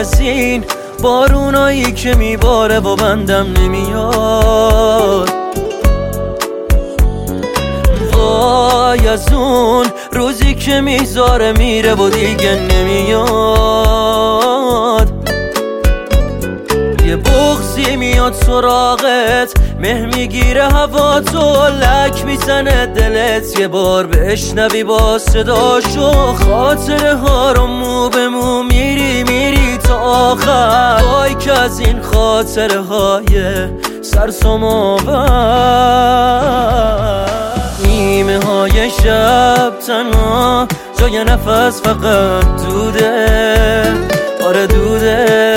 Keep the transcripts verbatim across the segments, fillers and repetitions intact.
از این بارونایی که میباره و بندم نمیاد. وای از اون روزی که میذاره میره و دیگه نمیاد. یه بغضی میاد سراغت، مه میگیره هوا تو، لک میزنه دلت، یه بار بشنوی با صداشو. خاطره ها رو مو به مو میری میری تا آخر. وای که از این خاطره های سرسام آور. نیمه های شب تنها جای نفس فقط دوده، آره دوده.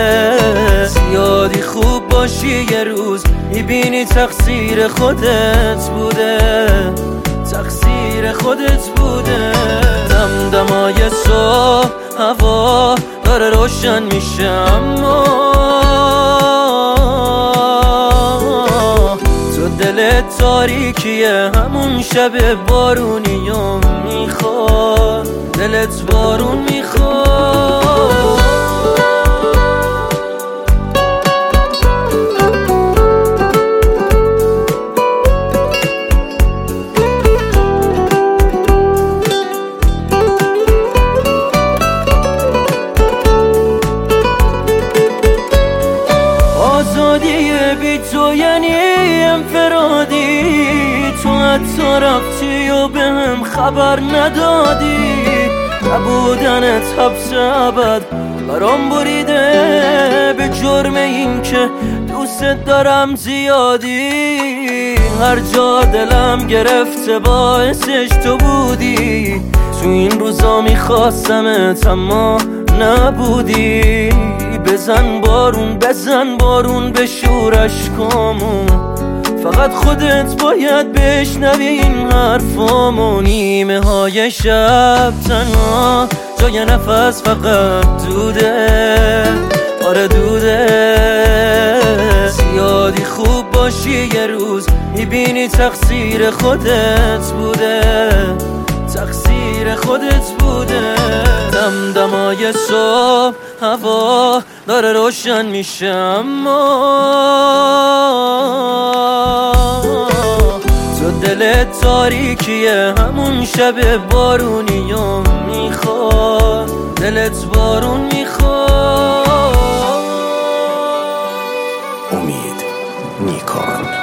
زیادی خوب باشی یه روز میبینی تقصیر خودت بوده، تقصیر خودت بوده. دمدمای صبح هوا داره روشن میشه، اما تو دلت تاریکیه، همون شب بارونی و میخواد، دلت بارون میخواد. آزادی بی تو یعنی انفرادی، تو حتی رفتی و به هم خبر ندادی. نبودنت حبس ابد برام بریده، به جرم این که دوست دارم زیادی. هر جا دلم گرفته باعثش تو بودی، تو این روزا میخواستمت اما نبودی. بزن بارون بزن بارون به شورش کامون، فقط خودت باید بشنوی این حرفامو. نیمه های شب تنها جای نفس فقط دوده، آره دوده. زیادی خوب باشی یه روز میبینی تقصیر خودت بوده، تقصیر خودت بوده. دمدمای صبح هوا داره روشن میشه، اما تو دلت تاریکیه، همون شب بارونی و میخواد، دلت بارون میخواد. امید نیکان.